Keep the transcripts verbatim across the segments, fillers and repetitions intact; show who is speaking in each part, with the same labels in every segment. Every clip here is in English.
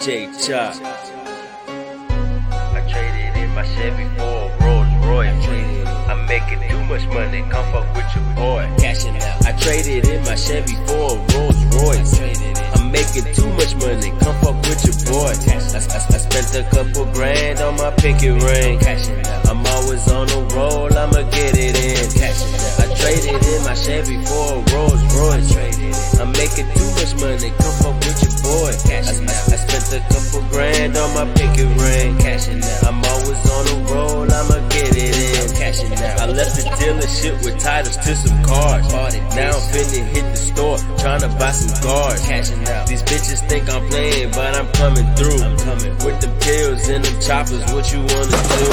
Speaker 1: J Chop.
Speaker 2: I traded in my Chevy for a Rolls Royce. I'm making too much money, come fuck with your boy.
Speaker 1: Cashing out. I traded in my Chevy for a Rolls Royce. I'm making too much money, come fuck with your boy. I, I, I spent a couple grand on my pinky ring. I'm always on the roll, I'ma get it in. I traded in my Chevy for a Rolls Royce. I'm making too much money, come fuck with your boy. I, I, I spent a couple grand on my pinky ring. I'm always on the roll, I'ma get it in. I left the dealership with titles to some cars. Now I'm finna hit the store, tryna buy some cars. These bitches think I'm playing, but I'm coming through. I'm coming with them pills and them choppers, what you wanna do?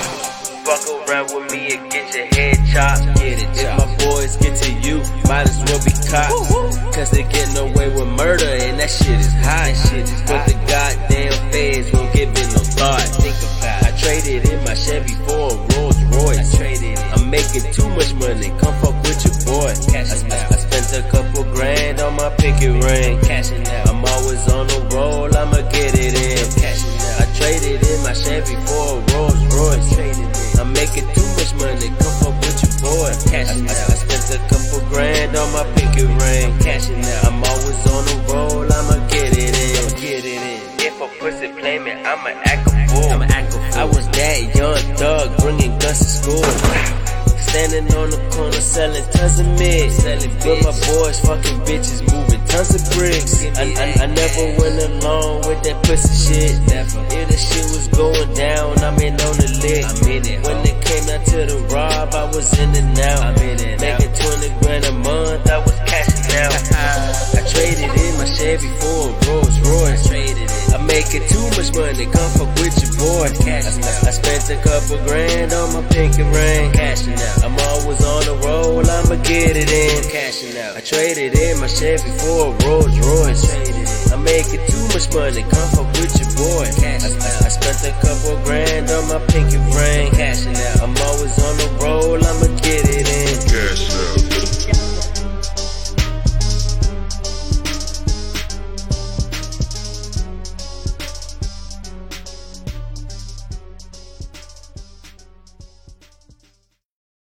Speaker 2: Fuck around with me and get your head chopped.
Speaker 1: Get it, if my boys get to you, might as well be cops. Cause they getting away with murder and that shit is high. But the goddamn feds won't give it no thought. Think about it. I traded in my Chevy for a Rolls Royce. I'm making too much money, come fuck with your boy. I, I spent a couple grand on my pinky ring. I'm always on the roll, I'ma get it in. I traded in my Chevy for a Rolls Royce. I'm making too much money, come fuck with your boy. I, I, I spent a couple grand on my pinky ring. I'm always on the roll, I'ma get it in. Get it in.
Speaker 2: If a pussy play me, I'ma act a fool.
Speaker 1: I was that young thug, bringing guns to school. Standing on the corner selling tons of mid. With my boys fucking bitches, moving tons of bricks. I, I, I never went along with that pussy shit. If the shit was going down, I'm in on the lick. When it came down to the rob, I was in and out. Making twenty grand a month, I was cashing out. I traded in my Chevy for a Rolls Royce. I'm making too much money, come fuck with your boy. I, I spent a couple grand on my pinky ring. Cashing out. I'm always on the roll, I'ma get it in. Cashing out. I traded in my Chevy for a Rolls Royce. I'm making too much money, come fuck with your boy. I, I, I spent a couple grand on my pinky ring.